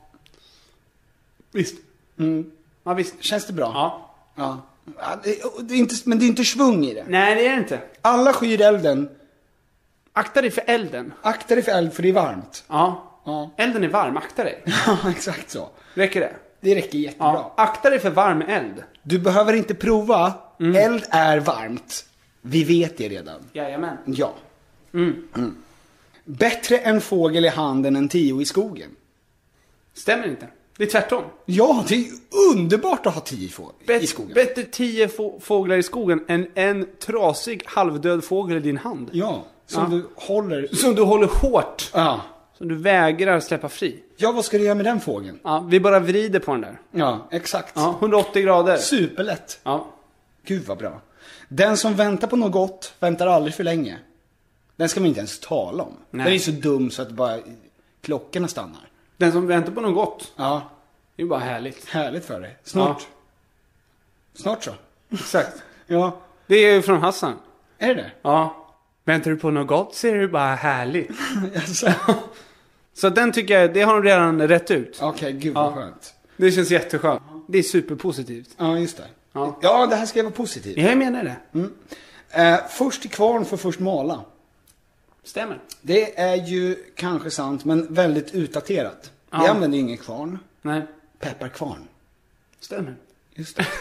Visst. Mm. Ja, visst. Känns det bra? Ja. Ja. Ja det, det är inte, men det är inte svung i det. Nej, det är det inte. Alla skyr elden. Akta dig för elden. Akta dig för eld, för det är varmt. Ja. Ja. Elden är varm, akta dig. Ja, exakt så. Räcker det? Det räcker jättebra. Ja. Akta dig för varm eld. Du behöver inte prova. Mm. Eld är varmt. Vi vet det redan. Jajamän. Ja. Mm. Mm. Bättre en fågel i handen än tio i skogen. Stämmer inte. Det är tvärtom. Ja, det är underbart att ha tio fåglar Bet- i skogen. Bättre tio få- fåglar i skogen än en trasig halvdöd fågel i din hand. Ja, som Ja. du håller. Som du håller hårt. Ja. Som du vägrar släppa fri. Ja, vad ska du göra med den fågeln? Ja, vi bara vrider på den där. Ja, exakt. Ja, hundraåttio grader. Superlätt. Ja. Gud vad bra. Den som väntar på något gott väntar aldrig för länge. Den ska man inte ens tala om. Nej. Den är så dum så att bara klockorna stannar. Den som väntar på något gott. Ja. Det är bara härligt. Härligt för dig. Snart. Ja. Snart så. Exakt. Ja. Det är ju från Hassan. Är det det? Ja. Väntar du på något gott så är det bara härligt. Alltså. Så den tycker jag, det har de redan rätt ut. Okej, okay, gud vad Ja. skönt. Det känns jätteskönt. Det är superpositivt. Ja, just det. Ja, ja det här ska vara positivt. jag menar det. Mm. Eh, först till kvarn för först mala. Stämmer. Det är ju kanske sant, men väldigt utdaterat. Ja. Vi använder ingen kvarn. Nej. Pepparkvarn. Stämmer. Just det.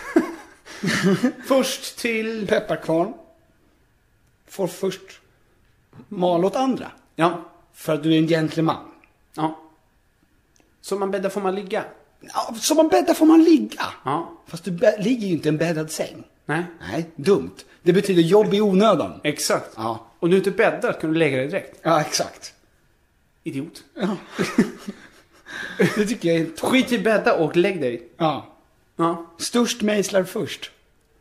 Först till... Pepparkvarn får först mala åt andra. Ja. För att du är en gentleman. Ja. Som man bäddar får man ligga. Ja, som man bäddar får man ligga. Ja. Fast du bä- ligger ju inte i en bäddad säng. Nej. Nej, dumt. Det betyder jobb i onödan. Exakt. Ja. Och du inte bäddar kan du lägga dig direkt. Ja, exakt. Idiot. Ja. Det tycker jag är toppen. Skit i bädda och lägg dig. Ja. Ja. Störst mejslar först.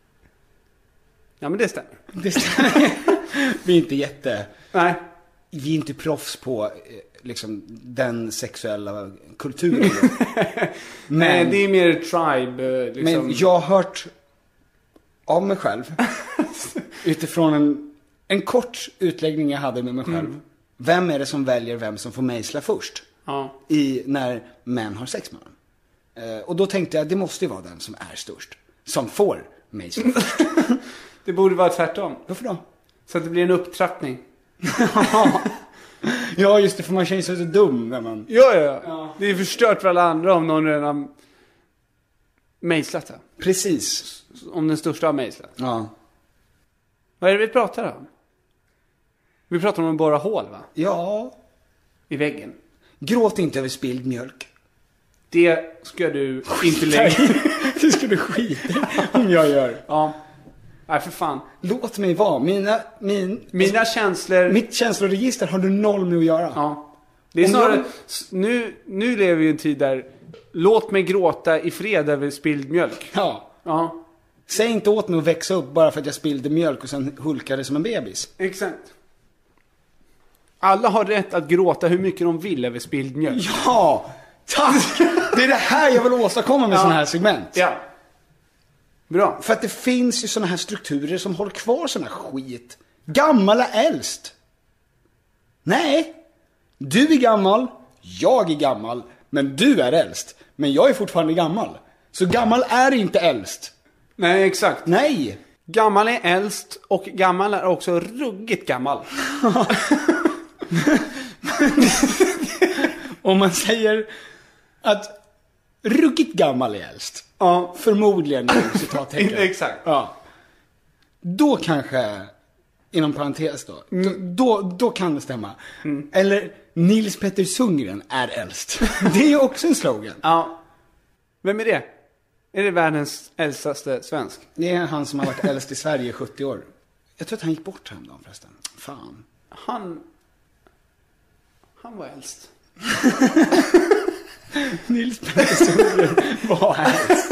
Ja, men det stämmer. Det stämmer. Vi är inte jätte... Nej. Vi är inte proffs på eh, liksom den sexuella kulturen. men, Nej, det är mer tribe. eh, Liksom. men jag har hört av mig själv utifrån en, en kort utläggning jag hade med mig själv. Mm. Vem är det som väljer vem som får mejsla först? Ja. I, när män har sex med dem. Eh, och då tänkte jag, det måste ju vara den som är störst. Som får mejsla först. Det borde vara tvärtom. Varför då? Så att det blir en upptrappning. Ja, just det, för man känner sig så dum när man... Ja, ja, ja. Det är förstört för alla andra om någon redan mejslat det. Precis. Om den största har mejslat. Ja. Vad är det vi pratar om? Vi pratar om att borra hål, va? Ja. I väggen. Gråt inte över spilld mjölk. Det ska du inte lägga. Det ska du skita om jag gör. Ja. Nej, för fan. Låt mig vara. Mina, min, Mina känslor... Mitt känsloregister har du noll med att göra. Ja. Det är Om snarare... jag- Nu, nu lever vi i en tid där... Låt mig gråta i fred över spilld mjölk. Ja. Ja. Säg inte åt mig att växa upp bara för att jag spillde mjölk och sen hulkade som en bebis. Exakt. Alla har rätt att gråta hur mycket de vill över spilld mjölk. Ja, tack! Det är det här jag vill åstadkomma med Ja. sådana här segment. Ja. Bra. För att det finns ju sådana här strukturer som håller kvar sån här skit. Gammal är äldst. Nej. Du är gammal, jag är gammal, men du är äldst. Men jag är fortfarande gammal. Så gammal är inte äldst. Nej, exakt. Nej. Gammal är äldst och gammal är också ruggigt gammal. Om man säger att ruggigt gammal är äldst. Ja. Förmodligen, citattecken. Exakt. Ja. Då kanske, inom parentes då, då, då, då kan det stämma. Mm. Eller Nils Petter Sundgren är äldst. Det är ju också en slogan. Ja. Vem är det? Är det världens äldstaste svensk? Det är han som har varit äldst i Sverige i sjuttio år. Jag tror att han gick bort häromdagen förresten. Fan. Han... Han var äldst. Nils Petter Sundgren var helst.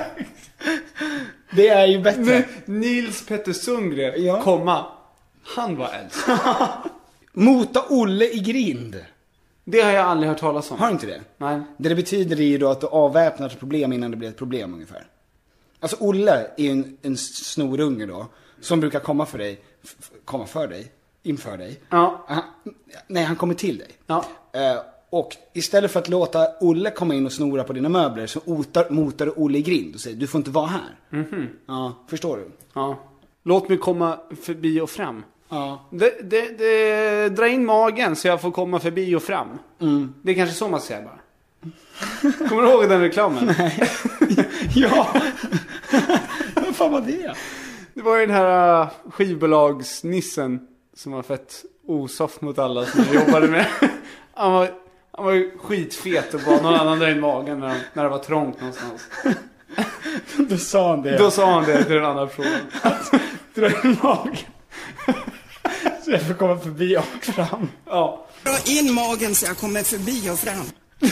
Det är ju bättre. Men Nils Petter Sundgren, Ja. komma, han var äldst. Mota Olle i grind. Det har jag aldrig hört talas om. Har du inte det? Nej. Det det betyder är ju då att du avväpnar ett problem innan det blir ett problem ungefär. Alltså Olle är ju en, en snorunge då. Som brukar komma för dig. F- komma för dig. Inför dig. Ja. Han, nej, han kommer till dig. Ja. Eh, och istället för att låta Olle komma in och snora på dina möbler så otar, motar du Olle i grind och säger du får inte vara här. Mhm. Ja, förstår du? Ja. Låt mig komma förbi och fram. Ja. Det, det, det, dra in magen så jag får komma förbi och fram. Mm. Det är kanske så man säger bara. Kommer du ihåg den reklamen? Nej. Ja. Vad fan var det? Det var ju den här uh, skivbolagsnissen som var fett osoft mot alla som jag jobbade med. Han var, han var ju skitfet och bara någon annan drar in magen när, när det var trångt någonstans. Då sa han det. Då sa han det till den andra frågan. Dra in magen. Så jag får komma förbi och fram. Ja. Dra in magen så jag kommer förbi och fram.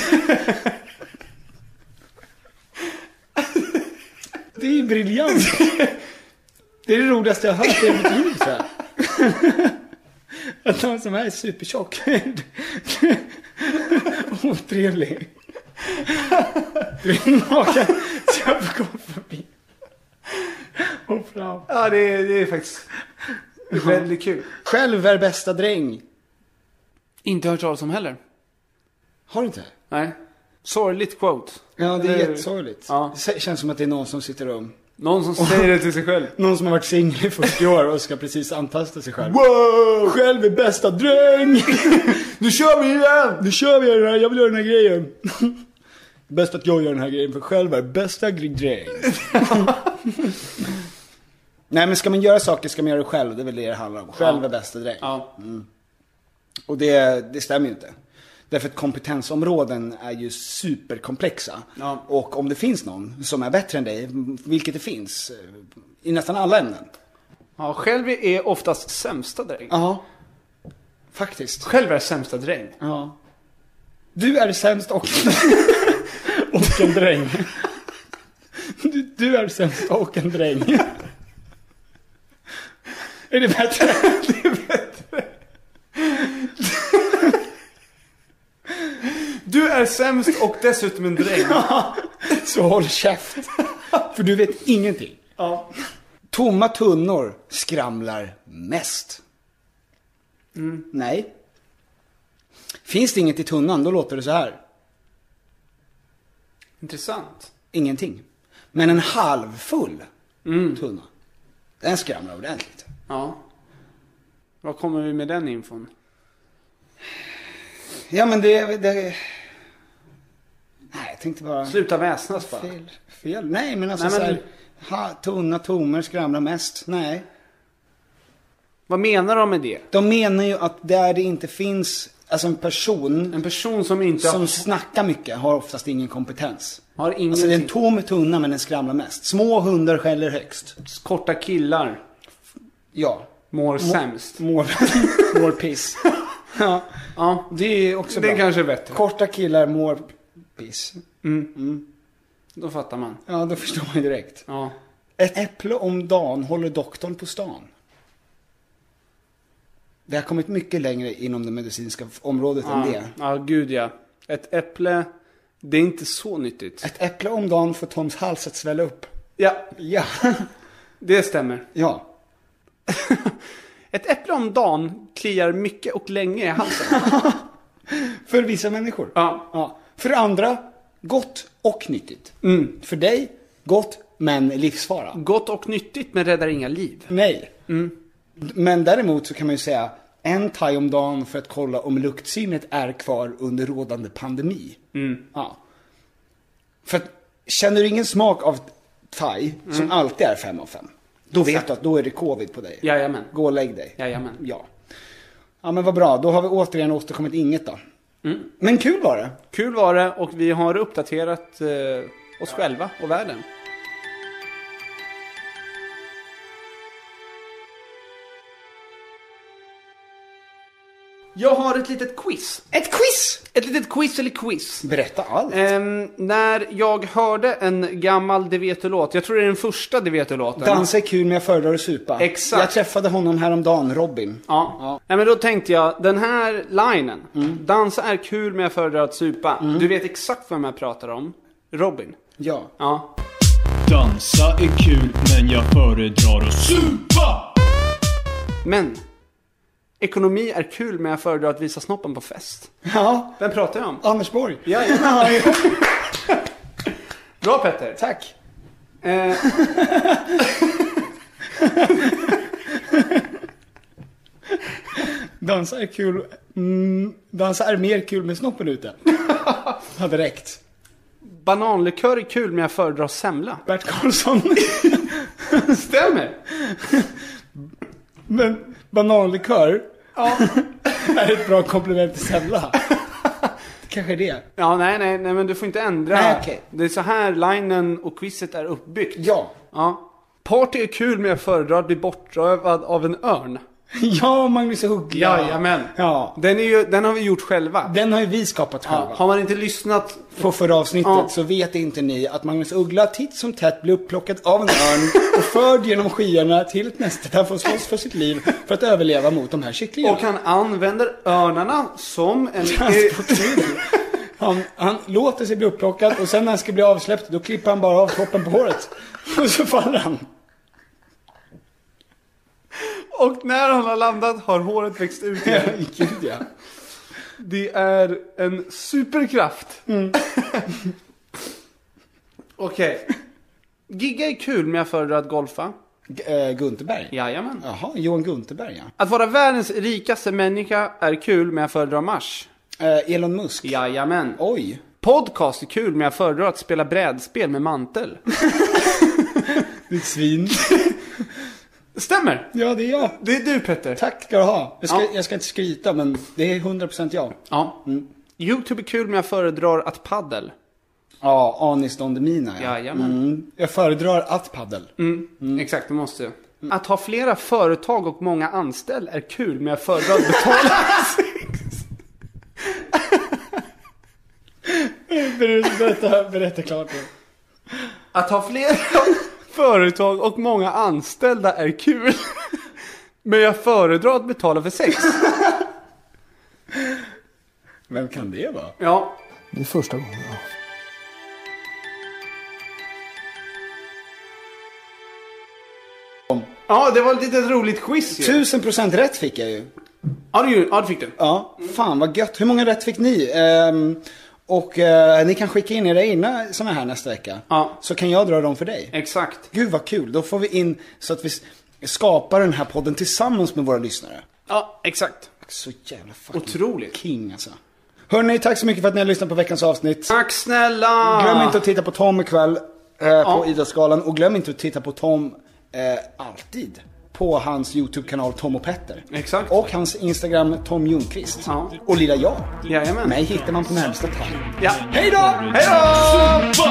Det är ju briljant. Det är det roligaste jag har hört i mitt liv, så här. Att någon som är supertjock. Otrevlig. Dra in magen så jag får komma förbi och fram. Ja, det är, det är faktiskt väldigt kul. Själv är bästa dräng. Inte hört talas om heller. Har du inte? Nej. Sorgligt quote. Ja, det är Eller- jättesorgligt. Ja. Det känns som att det är någon som sitter och... Någon som säger det till sig själv. Någon som har varit singel i fyrtio år och ska precis antasta sig själv. Wow! Själv är bästa dräng! Nu kör vi igen! Nu kör vi den här, jag vill göra den här grejen. Bäst att jag gör den här grejen, för själv är bästa dräng. Nej, men ska man göra saker ska man göra det själv. Det är väl det det handlar om. Själv är bästa dräng. Ja. Mm. Och det, det stämmer ju inte. Därför att kompetensområden är ju superkomplexa. Ja. Och om det finns någon som är bättre än dig, vilket det finns i nästan alla ämnen. Ja, själv är oftast sämsta dräng. Ja, faktiskt. Själv är sämsta dräng. Ja. Du är sämst och, och en dräng. Du, du är sämst och en dräng. Är det bättre? Det är bättre. Du är sämst och dessutom en dräng. Så håll käft. För du vet ingenting. Ja. Tomma tunnor skramlar mest. Mm. Nej. Finns det inget i tunnan, då låter det så här. Intressant. Ingenting. Men en halvfull Mm. tunna, den skramlar ordentligt. Ja. Vad kommer vi med den infon? Ja, men det... det... Nej, jag tänkte bara... Sluta väsnas bara. Fel. Fel. Nej, men alltså Nej, men- så här... Ha, tunna tomer skramlar mest. Nej. Vad menar de med det? De menar ju att där det inte finns... Alltså en person... En person som inte som snackar mycket har oftast ingen kompetens. har ingen Alltså det är en tom tunna, men den skramlar mest. Små hundar skäller högst. korta killar Ja. mår sämst. Mår, mår piss. Ja. Ja, Det är också det bra. kanske är bättre. Korta killar mår piss. Då fattar man. Ja, då förstår man ju direkt. Ja. Ett äpple om dagen håller doktorn på stan. Det har kommit mycket längre inom det medicinska området Ja, än det. ja, gud ja. Ett äpple, det är inte så nyttigt. Ett äpple om dagen får Toms hals att svälla upp. Ja, Ja. det stämmer. Ja. Ett äpple om dagen kliar mycket och länge i halsen. För vissa människor. Ja. Ja. För andra, gott och nyttigt. Mm. För dig, gott men livsfara. Gott och nyttigt men räddar inga liv. Nej. Mm. Men däremot så kan man ju säga en thai om dagen för att kolla om luktsinnet är kvar under rådande pandemi. Mm. Ja. För att, känner du ingen smak av thai, som alltid är fem av fem, då vet du att då är det covid på dig. Jajamän. Gå och lägg dig. Jajamän. Ja. Ja, men vad bra. Då har vi återigen återkommit inget då. Mm. Men kul var det. Kul var det och vi har uppdaterat eh, oss själva och världen. Jag har ett litet quiz. Ett quiz! Ett litet quiz eller quiz. Berätta allt. Ehm, när jag hörde en gammal Det vet du-låt, jag tror det är den första Det vet du-låten. Dansa är kul men jag föredrar att supa. Exakt. Jag träffade honom häromdagen, Robin. Ja. ja. Nej, men då tänkte jag, den här linen. Mm. Dansa är kul men jag föredrar att supa. Mm. Du vet exakt vem jag pratar om. Robin. Ja. Ja. Dansa är kul men jag föredrar att supa. Men ekonomi är kul men jag föredrar att visa snoppen på fest. Ja. Vem pratar jag om? Anders Borg. Ja, ja. Bra Petter. Tack. Eh. Dansa är kul. Mm, dansa är mer kul med snoppen ute. Hade räckt. Bananlikör är kul men jag föredrar semla. Bert Karlsson. Stämmer. Men bananlikör, ja, är ett bra komplement till semla. Kanske det. Ja, nej, nej, nej, men du får inte ändra. Nej, okay. Det är så här linen och quizet är uppbyggt. Ja. Ja. Party är kul men jag föredrar att bli bortrövad av en örn. Ja, Magnus Uggla. Jajamän. Ja. Den, är ju, den har vi gjort själva. Den har ju vi skapat själva. Ja. Har man inte lyssnat på förra avsnittet, ja, så vet inte ni att Magnus Uggla titt som tätt blir upplockad av en örn och förd genom skyarna till ett näste där han får slåss för sitt liv för att överleva mot de här kycklingarna. Och han använder örnarna som en... han, han låter sig bli upplockad och sen när han ska bli avsläppt då klipper han bara av toppen på håret. Och så faller han. Och när han har landat har håret växt ut igen. Gud, ja. Det är en superkraft. Mm. Okej. Okay. Gigga är kul men jag föredrar att golfa. G- äh, Gunterberg? Jajamän. Jaha, Johan Gunterberg, ja. Att vara världens rikaste människa är kul men jag föredrar Mars. Äh, Elon Musk? Jajamän. Oj. Podcast är kul men jag föredrar att spela brädspel med mantel. Ditt svin. Stämmer. Ja, det är jag. Det är du, Petter. Tack ska du ha. Jag ska, ja. jag ska inte skryta, men det är hundra procent jag. Ja. Mm. YouTube är kul men jag föredrar att paddel. Ja, honest on the mina. Ja. Jajamän. Mm. Jag föredrar att paddel. Mm. Mm. Exakt, det måste jag. Mm. Att ha flera företag och många anställda är kul men jag föredrar att betala berätta, berätta klart det. Att ha flera företag och många anställda är kul men jag föredrar att betala för sex. Vem kan det vara? Ja. Det är första gången, ja. Ja, det var ett litet roligt quiz ju. Tusen procent rätt fick jag ju. Ja, du, ja, det fick du. Ja, fan vad gött. Hur många rätt fick ni? Ehm, och eh, ni kan skicka in era egna såna här nästa vecka. Ja. Så kan jag dra dem för dig. Exakt. Gud vad kul. Då får vi in så att vi skapar den här podden tillsammans med våra lyssnare. Ja, exakt. Så jävla fucking otroligt. King alltså. Hörrni, tack så mycket för att ni har lyssnat på veckans avsnitt. Tack snälla. Glöm inte att titta på Tom ikväll eh, ja. på Idrottsgalan. Och glöm inte att titta på Tom eh, alltid på hans YouTube-kanal Tom och Petter. Exakt. Och hans Instagram Tom Ljungqvist. Ja. Och lilla jag. Jajamän. Mig hittar man på närmsta tag. Ja. Hej då! Hej då!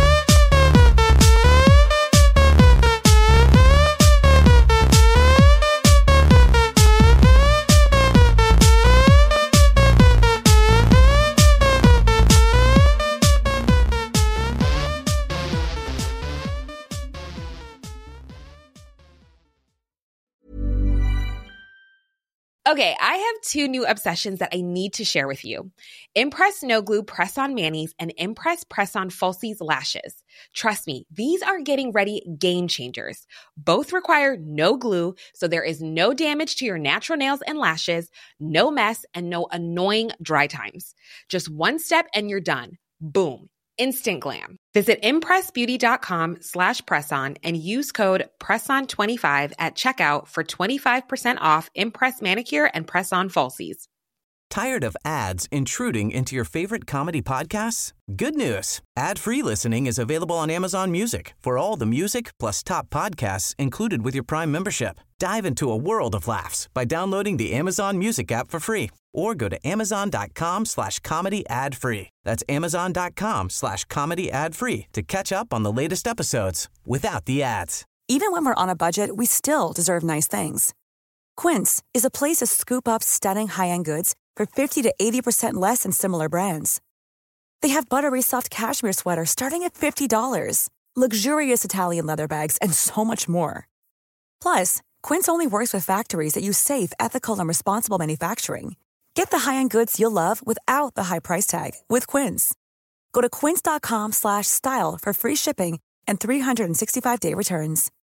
Okay, I have two new obsessions that I need to share with you. Impress No Glue Press-On Manis and Impress Press-On Falsies Lashes. Trust me, these are getting ready game changers. Both require no glue, so there is no damage to your natural nails and lashes, no mess, and no annoying dry times. Just one step and you're done. Boom. Instant glam. Visit impressbeauty.com slash presson and use code presson twenty-five at checkout for twenty-five percent off Impress Manicure and Press-On Falsies. Tired of ads intruding into your favorite comedy podcasts? Good news. Ad-free listening is available on Amazon Music for all the music plus top podcasts included with your Prime membership. Dive into a world of laughs by downloading the Amazon Music app for free or go to amazon.com slash comedy ad free. That's amazon.com slash comedy ad free to catch up on the latest episodes without the ads. Even when we're on a budget, we still deserve nice things. Quince is a place to scoop up stunning high-end goods for fifty to eighty percent less than similar brands. They have buttery soft cashmere sweaters starting at fifty dollars, luxurious Italian leather bags, and so much more. Plus, Quince only works with factories that use safe, ethical, and responsible manufacturing. Get the high-end goods you'll love without the high price tag with Quince. Go to quince.com slash style for free shipping and three sixty-five day returns.